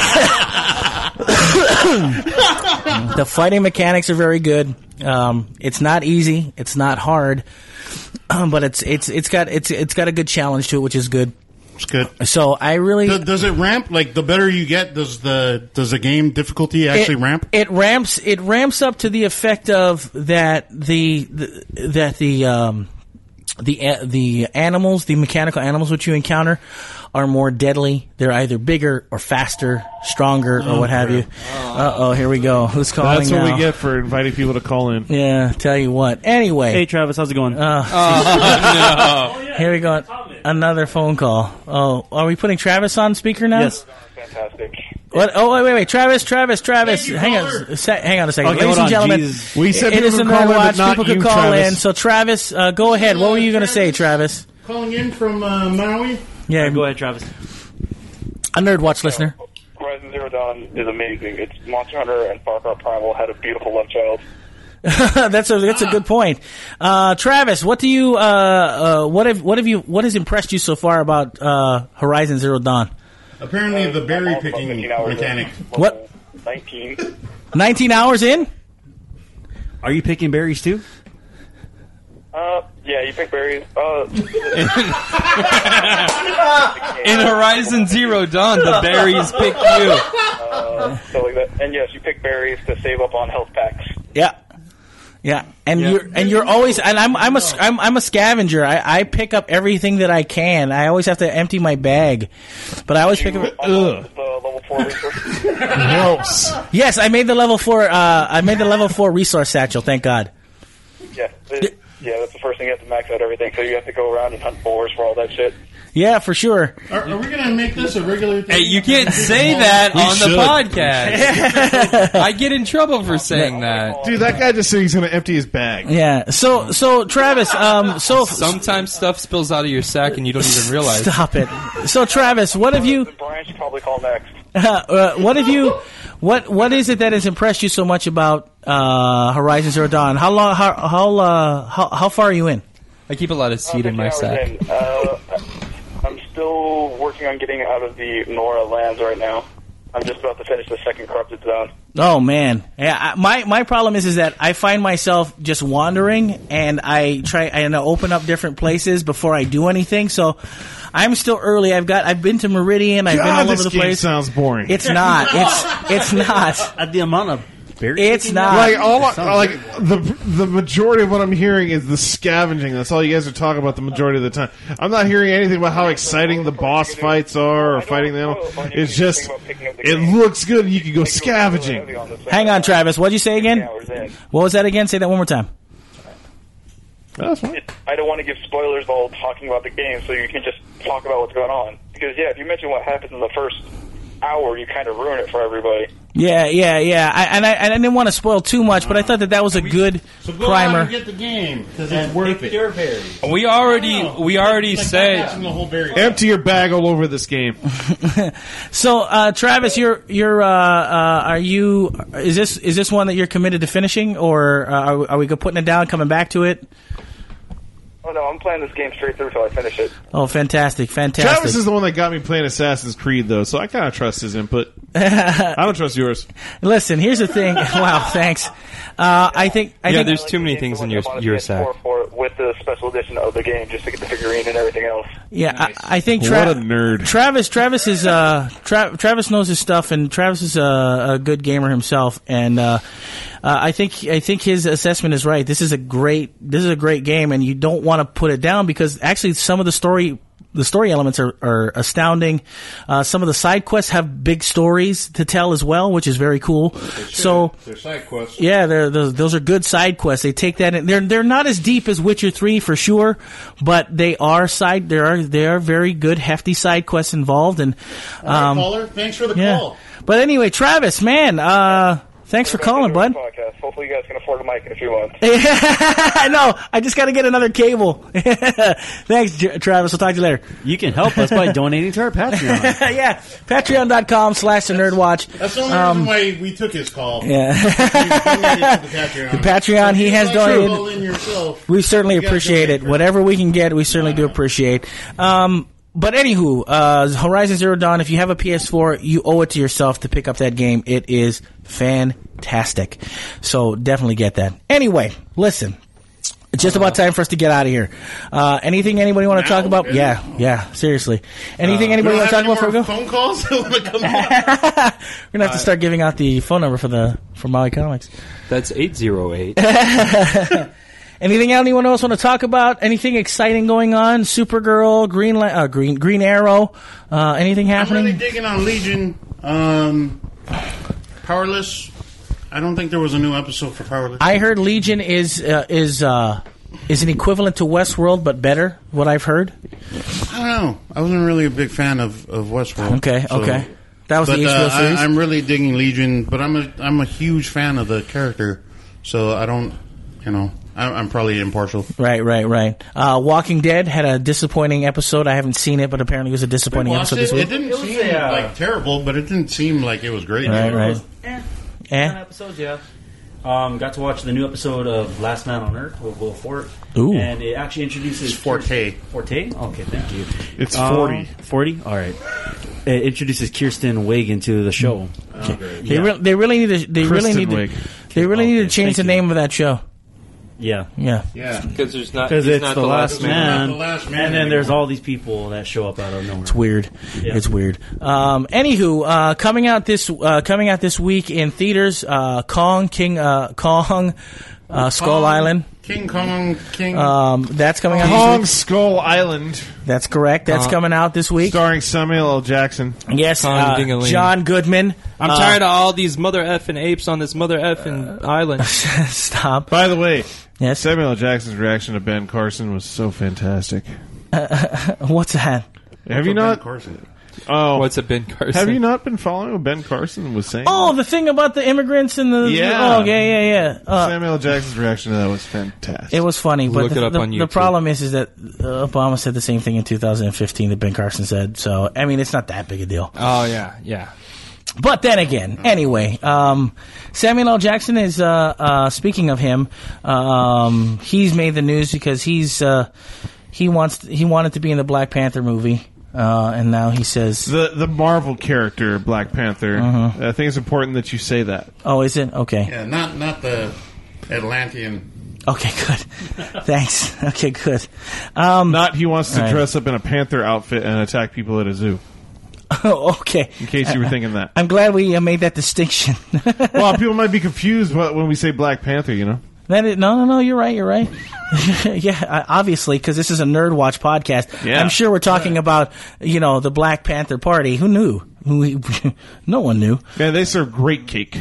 mecha- the fighting mechanics are very good. Um, it's not easy. It's not hard, um, but it's it's it's got it's it's got a good challenge to it, which is good. It's good. So I really Does, does it ramp? Like the better you get, does the does the game difficulty actually it, ramp? It ramps. It ramps up to the effect of that the, the that the um, the a- the animals, the mechanical animals which you encounter, are more deadly. They're either bigger or faster, stronger, or what have you. Uh oh, here we go. Who's calling That's what now? we get for inviting people to call in. Yeah, tell you what. Anyway, Hey, Travis, how's it going? here we go. Another phone call. Oh, are we putting Travis on speaker now? yes. Fantastic. What? Oh, wait, wait, wait. Travis, Travis, Travis. Thank you, Hang on, caller. a sec- hang on a second. Okay, Ladies hold and on, gentlemen, Jesus. We said it people is the could call Nerd in, but Watch. not People could you, call Travis. in. So, Travis, uh, go ahead. What were you going to say, Travis? Calling in from uh, Maui. Yeah, Go ahead, Travis. a Nerd Watch listener. Horizon Zero Dawn is amazing. It's Monster Hunter and Far Cry Primal had a beautiful love child. that's a that's a good point. Uh, Travis, what do you uh, uh, what have what have you what has impressed you so far about uh, Horizon Zero Dawn? Apparently, the berry I'm also picking fifteen hours mechanic. in. What? nineteen. Nineteen hours in. Are you picking berries too? Uh, Yeah, you pick berries. Uh, In Horizon Zero Dawn, the berries pick you. uh, so like that. And yes, you pick berries to save up on health packs. Yeah. Yeah, and Yeah. you're and you're always and I'm I'm a I'm, I'm a scavenger. I, I pick up everything that I can. I always have to empty my bag, but I always pick up. Ugh. The level four resource. Gross. Yes, I made the level four. Uh, I made the level four resource satchel. Thank God. Yeah, it, yeah, that's the first thing you have to max out everything. So you have to go around and hunt boars for all that shit. Yeah, for sure. Are, are we going to make this a regular thing? Hey, you can't say that on should. the podcast. I get in trouble for saying that. Dude, that guy just said he's going to empty his bag. Yeah. So so Travis. Um. So Sometimes stuff spills out of your sack and you don't even realize. stop it. So Travis, what have you? Brian should probably call next. Uh, what have you? What what is it that has impressed you so much about uh, Horizon Zero Dawn? How long? How how uh, how, how far are you in? I keep a lot of seed in my fifteen hours sack. in. Uh, I'm still working on getting out of the Nora lands right now. I'm just about to finish the second corrupted zone. Oh man, yeah. I, my my problem is is that I find myself just wandering, and I try and I open up different places before I do anything. So I'm still early. I've got I've been to Meridian. I've been God, all this over the game place. sounds boring. It's not. It's it's not. At the amount of berries. It's picking not. up, like all it sounds I, like good. the the majority of what I'm hearing is the scavenging. That's all you guys are talking about the majority of the time. I'm not hearing anything about how exciting the boss fights are or fighting them. It's just it looks good. You can go scavenging. Hang on, Travis. What'd you say again? Hours in. What was that again? Say that one more time. That's fine. I don't want to give spoilers while talking about the game, so you can just talk about what's going on. Because, yeah, if you mention what happens in the first hour, you kind of ruin it for everybody. Yeah, yeah, yeah. I, and I and I didn't want to spoil too much, but I thought that that was a good So go out primer. and get the game, because it's worth Pick it. your berries. We already we already Like said passing the whole berry. Empty your bag all over this game. So, uh, Travis, you're you're uh, uh, are you is this is this one that you're committed to finishing, or uh, are, we- are we go putting it down, coming back to it? Oh, no, I'm playing this game straight through until I finish it. Oh, fantastic, fantastic. Travis is the one that got me playing Assassin's Creed, though, so I kind of trust his input. I don't trust yours. Listen, here's the thing. Wow, thanks. Uh, I think I Yeah, think there's too many things in your your sack. For it with the special edition of the game, just to get the figurine and everything else. yeah, I, I think What Tra- a nerd. Travis Travis is uh Tra- Travis knows his stuff, and Travis is a, a good gamer himself, and uh, uh, I think I think his assessment is right. This is a great this is a great game, and you don't want to put it down because actually some of the story. The story elements are, are astounding. Uh, some of the side quests have big stories to tell as well, which is very cool. So, They're side quests. yeah, they're, those, those are good side quests. They take that in. They're they're not as deep as Witcher three for sure, but they are side. There are they are very good, hefty side quests involved. And All right, um, caller, thanks for the yeah. call. But anyway, Travis, man, uh, thanks for calling, bud. Podcast. Hopefully, you guys can afford a mic in a few months. I know. I just got to get another cable. Thanks, J- Travis. We'll talk to you later. You can help us by donating to our Patreon. Yeah, patreon.com slash the Nerd Watch. That's the only Um, reason why we took his call. Yeah. He donated to the Patreon. The Patreon, So he if has you'd like to donated. call in yourself, We certainly you gotta appreciate donate it. for Whatever we can get, we certainly do appreciate. Um, but anywho, uh, Horizon Zero Dawn, if you have a P S four, you owe it to yourself to pick up that game. It is fantastic. So definitely get that. Anyway, listen. It's just about time for us to get out of here. Uh, anything anybody want to Now? talk about? Really? Yeah, yeah, seriously. Anything We anybody don't want to have talk any about before we more go? phone calls that want to come back? We're gonna have to start giving out the phone number for the for Molly Comics. That's eight zero eight. Anything anyone else want to talk about? Anything exciting going on? Supergirl, Green La- uh, Green Green Arrow. Uh, anything I'm happening? really digging on Legion. Um, Powerless. I don't think there was a new episode for Powerless. I heard Legion is uh, is uh, is an equivalent to Westworld, but better. What I've heard. I don't know. I wasn't really a big fan of, of Westworld. Okay, so- okay. That was But the H B O uh, series. I, I'm really digging Legion, but I'm a I'm a huge fan of the character, so I don't, you know, I, I'm probably impartial. right, right, right. Uh, Walking Dead had a disappointing episode. I haven't seen it, but apparently it was a disappointing Watched episode it. this It week. didn't seem like terrible, but it didn't seem like it was great. Right, right. Ten Eh? episodes, yeah. Um, got to watch the new episode of Last Man on Earth with Will Forte. Ooh. And it actually introduces... Forte. Forte? Okay, thank you. It's Um, forty. forty? All right. It introduces Kirsten Wiig into the show. They, re- they really need to. They really Kristen need to. Wiig. They really need to Okay, change thank the you. name of that show. Yeah. Yeah. Yeah. Because there's not. Because he's it's not the, last man. Not the last man and then there's anymore. all these people that show up out of nowhere. It's weird. Yeah. It's weird. Um, anywho, uh, coming out this uh, coming out this week in theaters, uh, Kong King uh, Kong uh, Skull Kong, Island. King Kong, King. Um, that's coming out. Kong This week. Skull Island, That's correct. That's Uh, coming out this week. starring Samuel L. Jackson. Yes, Kong uh, Ding-a-ling. John Goodman. I'm Uh, tired of all these mother effing apes on this mother effing island. Stop. By the way, Yes. Samuel L. Jackson's reaction to Ben Carson was so fantastic. What's that? Have you Ben not? Carson. Oh, What's a Ben Carson? have you not been following what Ben Carson was saying? Oh, the thing about the immigrants and the. Yeah. Oh, yeah, yeah, yeah. Uh, Samuel L. Jackson's reaction to that was fantastic. It was funny, but Look the, it up the, on the YouTube. problem is, is that uh, Obama said the same thing in two thousand fifteen that Ben Carson said. So, I mean, it's not that big a deal. Oh yeah, yeah. But then again, anyway, um, Samuel L. Jackson is, uh, uh, speaking of him, um, he's made the news because he's, uh, he wants, he wanted to be in the Black Panther movie, uh, and now he says, the the Marvel character Black Panther. Uh-huh. I think it's important that you say that. oh, is it? Okay. Yeah, not not the Atlantean. Okay, good. Thanks. Okay, good. Um, Not he wants to All right. dress up in a panther outfit and attack people at a zoo. okay. In case you were thinking that. I'm glad we uh, made that distinction. Well, people might be confused wh- when we say Black Panther, you know? That is, no, no, no. You're right. You're right. yeah, I- obviously, because this is a Nerd Watch podcast. Yeah. I'm sure we're talking about, you know, the Black Panther Party. Who knew? Who? No one knew. Man, they serve great cake.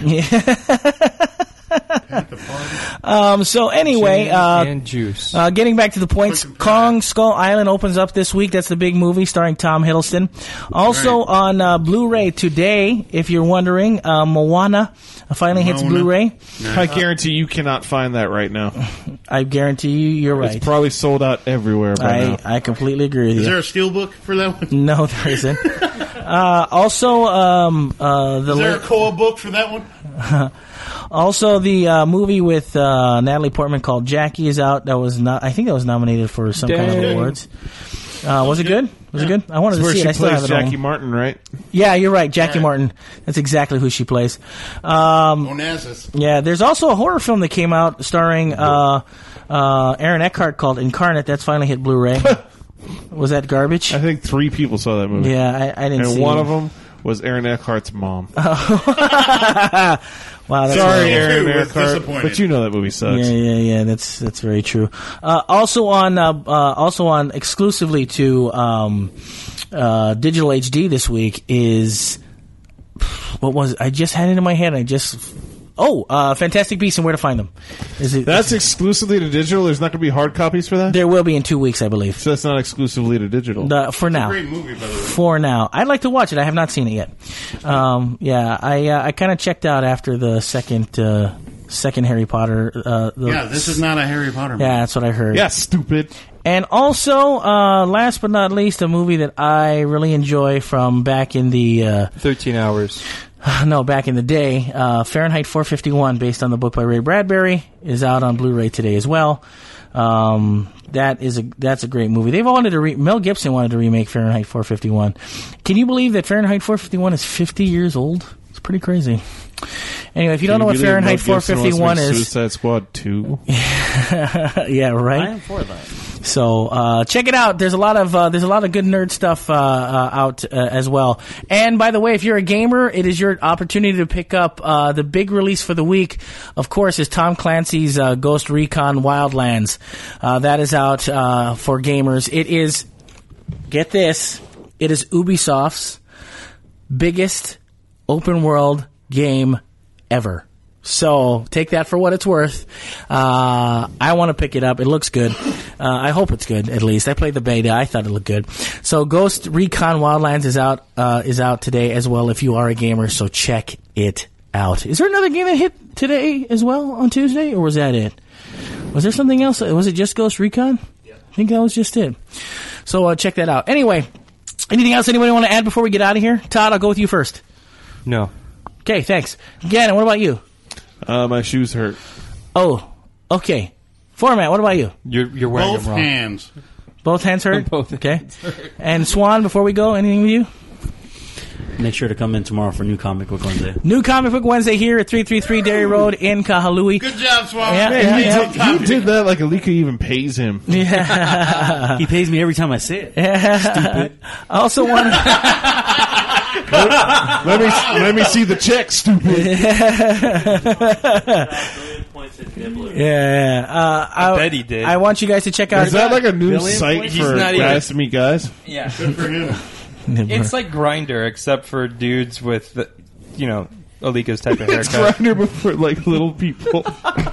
Um. So anyway, uh, and juice. uh, getting back to the points, Kong Skull Island opens up this week. That's the big movie starring Tom Hiddleston. Also Right. on uh, Blu-ray today, if you're wondering, uh, Moana finally hits Moana. Blu-ray. I guarantee you cannot find that right now. I guarantee you, you're right. It's probably sold out everywhere by I, now. I completely agree with Is you. there a steelbook for that one? No, there isn't. uh, also, um, uh, the Is there a la- Koa book for that one? also the uh, movie with uh, Natalie Portman called Jackie is out. That was not. I think that was nominated for some kind of Dang. awards. Uh, was it good? Was it good? I wanted That's to where see she it. I still plays have it. at Jackie home. Martin, right? Yeah, you're right, Jackie Right. Martin. That's exactly who she plays. Um, Onassis. yeah, there's also a horror film that came out starring uh, uh, Aaron Eckhart called Incarnate. That's finally hit Blu-ray. Was that garbage? I think three people saw that movie. Yeah, I, I didn't And see one it. of them was Aaron Eckhart's mom. Wow, that's Sorry, horrible. Aaron Two was Eckhart, disappointed. but you know that movie sucks. Yeah, yeah, yeah. That's that's very true. Uh, also on, uh, uh, also on exclusively to um, uh, digital H D this week is what was it? I just had it in my head. I just oh, uh, Fantastic Beasts and Where to Find Them. Is it? That's exclusively to digital. There's not going to be hard copies for that. there will be in two weeks, I believe. So that's not exclusively to digital. The, for now. Great movie, by the way. For now, I'd like to watch it. I have not seen it yet. Um, yeah, I uh, I kind of checked out after the second uh, second Harry Potter. Uh, the, Yeah, this is not a Harry Potter movie. yeah, that's what I heard. Yeah, stupid. And also, uh, last but not least, a movie that I really enjoy from back in the uh, Thirteen hours. no, back in the day, uh, Fahrenheit four fifty-one, based on the book by Ray Bradbury, is out on Blu-ray today as well. Um, that is a that's a great movie. They've wanted to re- Mel Gibson wanted to remake Fahrenheit four fifty-one. Can you believe that Fahrenheit four fifty-one is fifty years old? It's pretty crazy. Anyway, if you don't know what Fahrenheit four fifty-one is, Suicide Squad two. yeah, right. I am for that. So uh, check it out. There's a lot of uh, there's a lot of good nerd stuff uh, uh, out uh, as well. And by the way, if you're a gamer, it is your opportunity to pick up uh, the big release for the week. Of course, is Tom Clancy's uh, Ghost Recon Wildlands. Uh, that is out uh, for gamers. It is, get this, it is Ubisoft's biggest open world game ever. So take that for what it's worth. Uh, I want to pick it up. It looks good. Uh, I hope it's good. At least I played the beta. I thought it looked good. So Ghost Recon Wildlands is out. Uh, is out today as well. If you are a gamer, so check it out. Is there another game that hit today as well on Tuesday, or was that it? Was there something else? Was it just Ghost Recon? Yeah. I think that was just it. So uh, check that out. Anyway, anything else anybody want to add before we get out of here? Todd, I'll go with you first. No. Okay, thanks. Gannon, what about you? Uh, my shoes hurt. Oh, okay. Format, what about you? You're you're wearing Both them wrong. hands. Both hands hurt? Both Okay. hands hurt. And Swan, before we go, anything with you? make sure to come in tomorrow for New Comic Book Wednesday. New Comic Book Wednesday here at three thirty-three Dairy Road in Kahului. Good job, Swamp. Yeah, Man, yeah, he, yeah. did, he did that like Alika even pays him. Yeah. He pays me every time I say it. Stupid. I also want to... let me let me see the check, stupid. Points at Nibbler. Yeah, uh, I, I bet he did. I want you guys to check out. Is that like a new Billion site points? for He's not guys to meet guys? Yeah. Good for him. It's like Grindr, except for dudes with, the, you know, Alika's type of It's haircut. Grindr, but for like little people.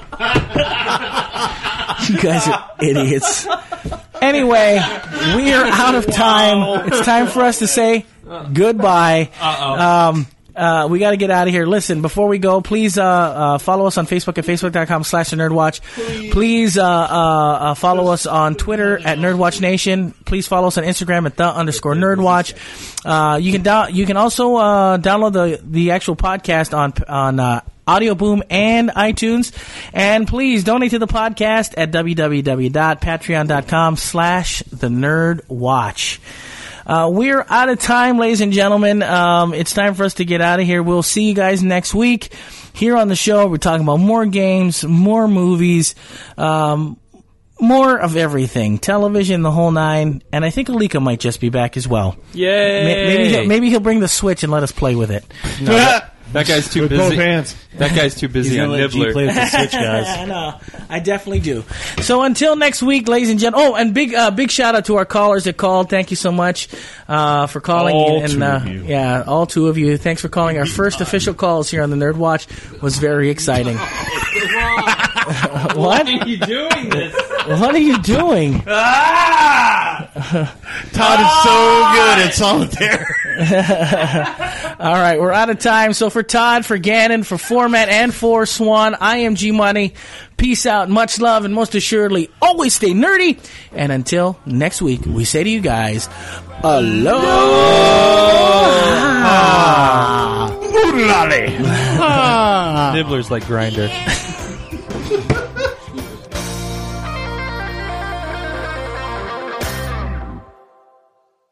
You guys are idiots. Anyway, we are out of time. It's time for us to say goodbye. Um, uh, we got to get out of here. Listen, before we go, please uh, uh, follow us on Facebook at facebook.com slash the Nerdwatch. Please uh, uh, uh, follow us on Twitter at Nerdwatch Nation. Please follow us on Instagram at the underscore Nerdwatch. Uh, you can do- you can also uh, download the the actual podcast on on. Uh, Audio Boom and iTunes. And please donate to the podcast at www.patreon.com slash the Nerd Watch. Uh, we're out of time, ladies and gentlemen. Um, it's time for us to get out of here. We'll see you guys next week here on the show. We're talking about more games, more movies, um, more of everything. Television, the whole nine. And I think Alika might just be back as well. Yay! Ma- Maybe he'll, maybe he'll bring the Switch and let us play with it. No, that, that guy's too With both busy. hands. That guy's too He's busy gonna on let G Nibbler. play with the Switch, guys. I know. I definitely do. So until next week, ladies and gentlemen. Oh, and big uh, big shout out to our callers that called. Thank you so much uh, for calling. All and two uh, of you. Yeah, all two of you. Thanks for calling. Our first official calls here on the Nerd Watch was very exciting. What? Why are you doing this? What are you doing? Todd is so good at solitaire. All right, we're out of time. So for Todd, for Gannon, for Format, and for Swan, I am G Money. Peace out, much love, and most assuredly, always stay nerdy. And until next week, we say to you guys, aloha. Oodalali. Nibbler's like Grindr.